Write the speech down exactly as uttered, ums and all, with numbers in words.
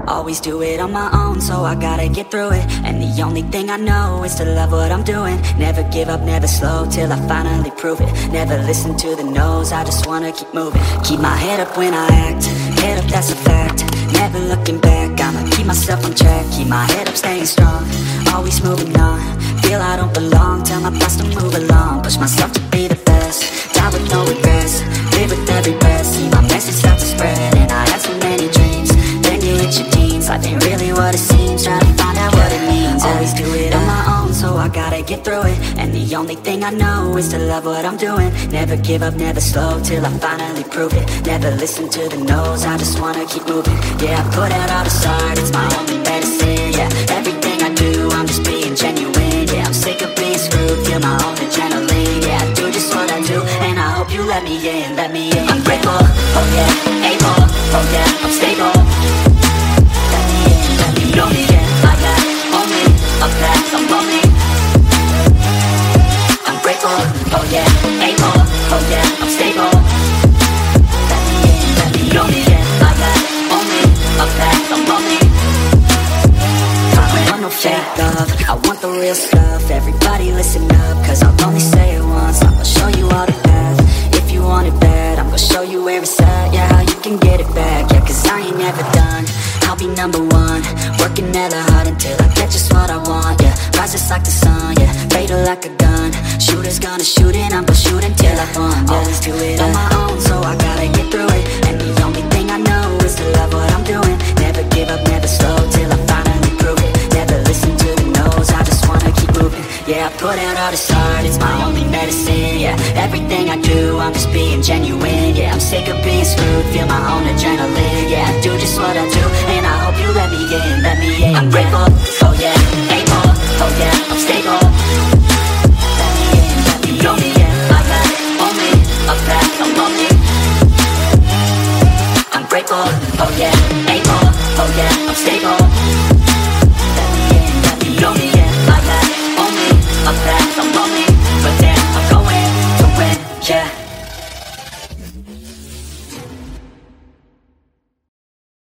Always do it on my own, so I gotta get through it. And the only thing I know is to love what I'm doing. Never give up, never slow, till I finally prove it. Never listen to the no's, I just wanna keep moving. Keep my head up when I act, head up, that's a fact. Never looking back, I'ma keep myself on track. Keep my head up, staying strong, always moving on. Feel I don't belong, tell my thoughts to move along. Push myself to be the best, die with no regrets. Live with every breath, see my message start to spread. And I had so many dreams, then you hit your teens. Life ain't really what it seems, try to find out what it means. Always do it on my own, so I gotta get through it. And the only thing I know is to love what I'm doing. Never give up, never slow, till I finally prove it. Never listen to the no's, I just wanna keep moving. Yeah, I put out all the art, it's my only medicine. Yeah, everything I do, I'm just being genuine. Yeah, I'm sick of being screwed, feel my own adrenaline. Yeah, I do just what I do, and I hope you let me in, let me in. I'm grateful, oh yeah, able, oh yeah, I'm stable. Let me in, let me know me, yeah, I got only a path, I'm lonely. I'm grateful, oh yeah, able, oh yeah, I'm stable. Let me in, let me know me, yeah, I got only a path, I'm lonely. I want no fake love, I want the real stuff. Everybody listen up, cause I'll only say it once. I'm gonna show you all the path, if you want it bad. I'm gonna show you where it's at, yeah, how you can get it back. Yeah, cause I ain't never done, I'll be number one. Working hella hard until I get just what I want. Yeah, rise just like the sun, yeah, fatal like a gun. Shooters gonna shoot and I'm gonna shoot until I won. Yeah. Always do it on my own, so I gotta get through it. And the only thing I know is to love what I'm doing. Never give up, never slow, till I finally prove it. Never listen to the no's, I just wanna keep moving. Yeah, I put out all this art, it's my only medicine. Yeah, everything I do, I'm just being genuine. Yeah, I'm sick of being screwed, feel my own adrenaline. Yeah, I do just what I do, and I hope you let me in, let me in. I'm grateful, oh yeah, able, oh yeah, I'm stable. Let me in, let me know me, yeah, I got only a path, I'm lonely. I'm grateful, oh yeah, able, oh yeah, I'm stable.